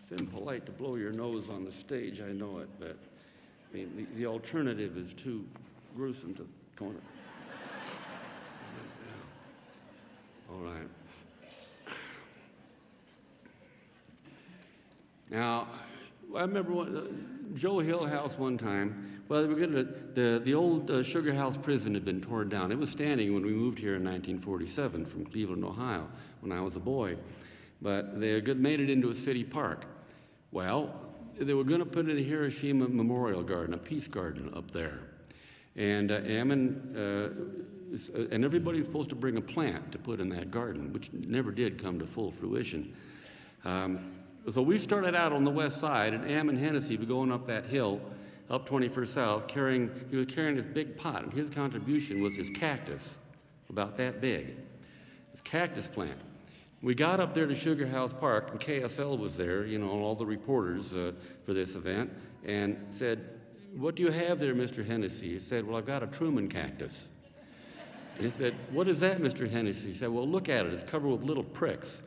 It's impolite to blow your nose on the stage, I know it, but I mean, the alternative is too gruesome to go on. All right. Now, I remember Joe Hill House one time. Well, the old Sugar House prison had been torn down. It was standing when we moved here in 1947 from Cleveland, Ohio, when I was a boy. But they had made it into a city park. Well, they were going to put in a Hiroshima Memorial Garden, a peace garden up there. And Ammon, and everybody's supposed to bring a plant to put in that garden, which never did come to full fruition. So we started out on the west side, and Ammon Hennessy was going up that hill, up 21st South, he was carrying this big pot, and his contribution was his cactus, about that big, his cactus plant. We got up there to Sugar House Park, and KSL was there, you know, all the reporters for this event, and said, "What do you have there, Mr. Hennessy?" He said, "Well, I've got a Truman cactus." And he said, "What is that, Mr. Hennessy?" He said, "Well, look at it. It's covered with little pricks."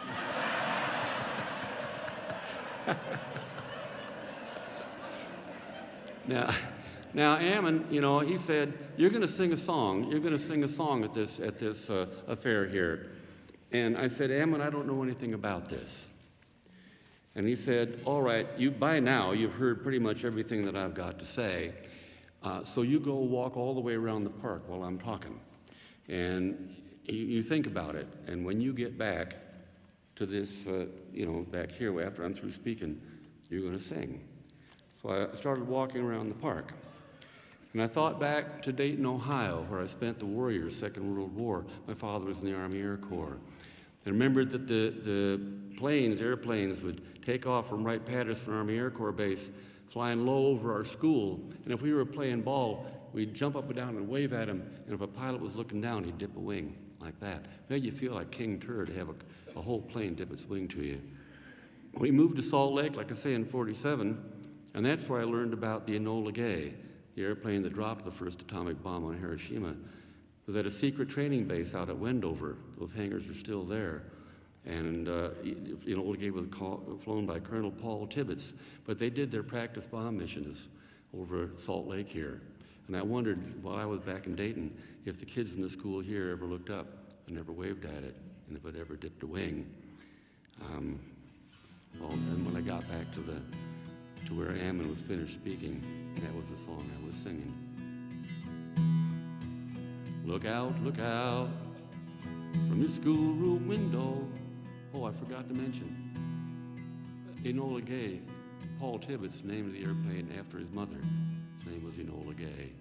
Now, Ammon, you know, he said, "You're going to sing a song. You're going to sing a song at this affair here." And I said, "Ammon, I don't know anything about this." And he said, "All right, by now you've heard pretty much everything that I've got to say. So you go walk all the way around the park while I'm talking, and you think about it. And when you get back to this, back here after I'm through speaking, you're going to sing." So I started walking around the park. And I thought back to Dayton, Ohio, where I spent the Warriors' Second World War. My father was in the Army Air Corps. I remembered that the airplanes would take off from Wright-Patterson Army Air Corps Base, flying low over our school. And if we were playing ball, we'd jump up and down and wave at him. And if a pilot was looking down, he'd dip a wing like that. Made you feel like King Tut to have a whole plane dip its wing to you. We moved to Salt Lake, like I say, in 47. And that's where I learned about the Enola Gay, the airplane that dropped the first atomic bomb on Hiroshima. It was at a secret training base out at Wendover. Those hangars are still there. And Enola Gay was flown by Colonel Paul Tibbets. But they did their practice bomb missions over Salt Lake here. And I wondered, while I was back in Dayton, if the kids in the school here ever looked up and ever waved at it, and if it ever dipped a wing. And when I got back to where Ammon was finished speaking, that was the song I was singing. Look out, from your schoolroom window. Oh, I forgot to mention, Enola Gay, Paul Tibbets named the airplane after his mother. His name was Enola Gay.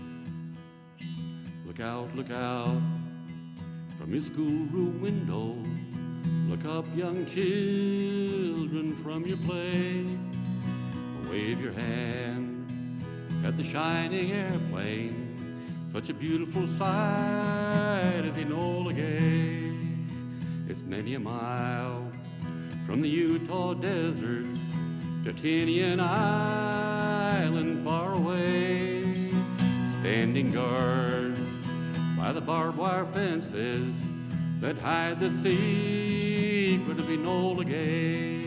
Look out, from your schoolroom window. Look up, young children, from your play. Wave your hand at the shining airplane. Such a beautiful sight as Enola Gay. It's many a mile from the Utah desert to Tinian Island far away. Standing guard by the barbed wire fences that hide the secret of Enola Gay.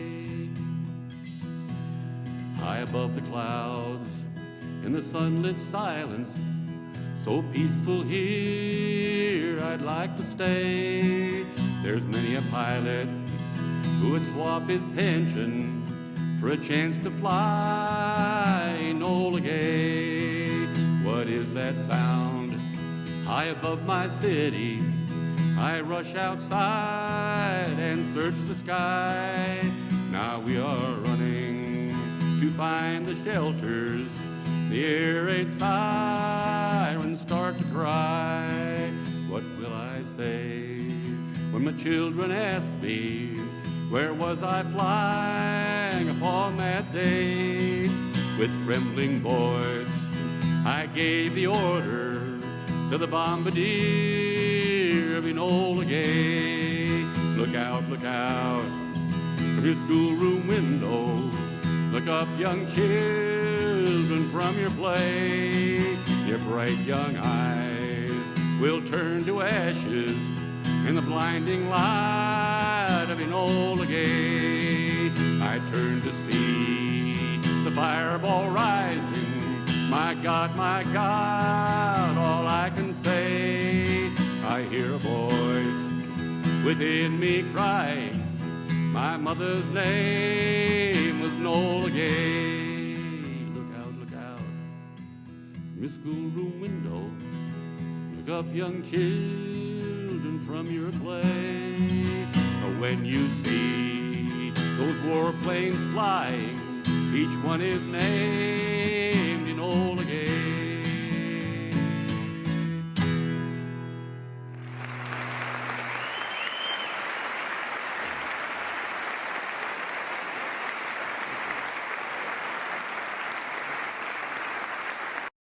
High above the clouds, in the sunlit silence, so peaceful here I'd like to stay. There's many a pilot who would swap his pension for a chance to fly Enola Gay. What is that sound high above my city? I rush outside and search the sky. Now we are running to find the shelters. The air raid sirens start to cry. What will I say when my children ask me, where was I flying upon that day? With trembling voice I gave the order to the bombardier of Enola Gay. Look out, from your schoolroom window. Look up, young children, from your play. Your bright young eyes will turn to ashes in the blinding light of Enola Gay. I I turn to see the fireball rising. My God, all I can say, I hear a voice within me crying. My mother's name was Nola Gay. Look out, from your schoolroom window. Look up, young children, from your clay. When you see those warplanes flying, each one is named